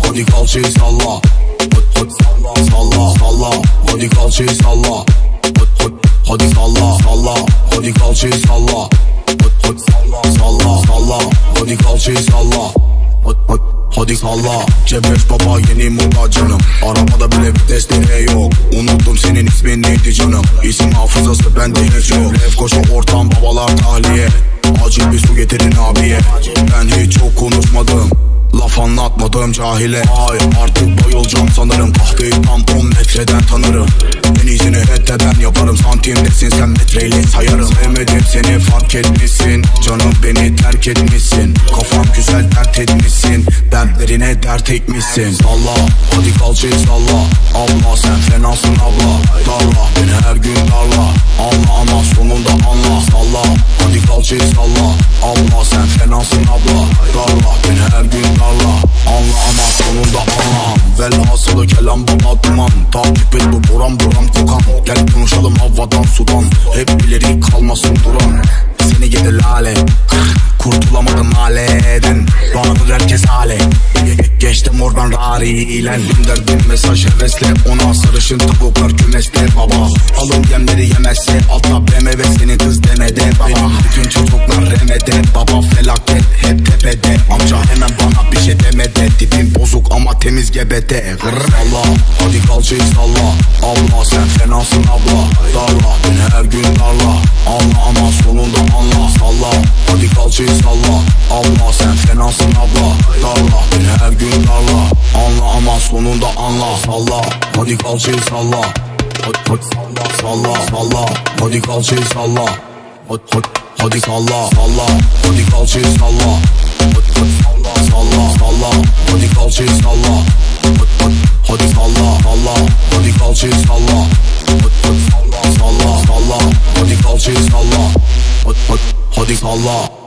hadi kalçayı salla. Salla salla, hadi kalçayı salla. Hadi salla salla, hadi kalçayı salla. Salla salla, hadi kalçayı salla. Hadi salla. Cebreş baba yeni moda canım. Arabada bile vites direği yok. Unuttum senin ismin neydi canım. İsim hafızası bende hiç yok. Lefkoşa ortam babalar tahliye. Acil bir su getirin abiye. Ben hiç çok konuşmadım, laf anlatmadım cahile. Ay artık bayılacağım sanırım. Kahveyi tam 10 metreden tanırım. En iyisini ben yaparım. Santimdesin sen, metreyle sayarım. Sevmedim seni, fark etmişsin. Canım beni terk etmişsin. Kafam güzel dert etmişsin. Dertlerine dert ekmişsin. Salla hadi kalçayı salla. Abla sen fenasın abla. Darla beni her gün darla. Anla ama sonunda anla. Salla hadi kalçayı salla. Abla sen fenasın abla. Darla beni her gün darla. Anla ama sonunda anla. Velhasılı kelam baba duman. Takip et bu buram buram kokan. Gel konuşalım havadan sudan. Hep ileri kalmasın duran. Seni yedi lale, kurtulamadım haleden. Banadır herkes hale. Geçtim oradan rariyle. Gönderdim mesaj hevesle. Ona sarışın tavuklar kümeste baba. Alın yemleri yemezse altta BMW senin kız demede baba. Benim bütün çocuklar remede baba, felaket hep tepede. Amca hemen bana bir şey demede. Tipim bozuk ama temiz gebete. Salla hadi kalçayı salla. Abla sen fenasın abla. Darla beni her gün darla. Anla ama sonunda anla. Salla hadi kalçayı salla. Abla sen fenasın abla. Darla beni her gün darla. Anla ama sonunda anla. Salla hadi kalçayı salla. Salla salla, hadi kalçayı salla. Hadi salla salla, hadi kalçayı salla. Salla salla, hadi kalçayı salla. Hadi salla salla, hadi kalçayı salla. Salla salla, hadi kalçayı salla. Hadi salla.